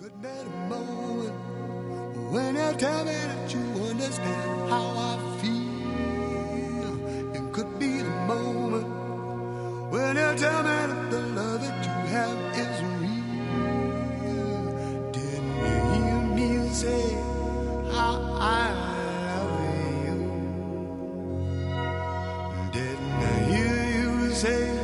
Could be the moment when you tell me that you understand how I feel. It could be the moment when you tell me that the love that you have is real. Didn't you hear me say how I love you? Didn't I hear you say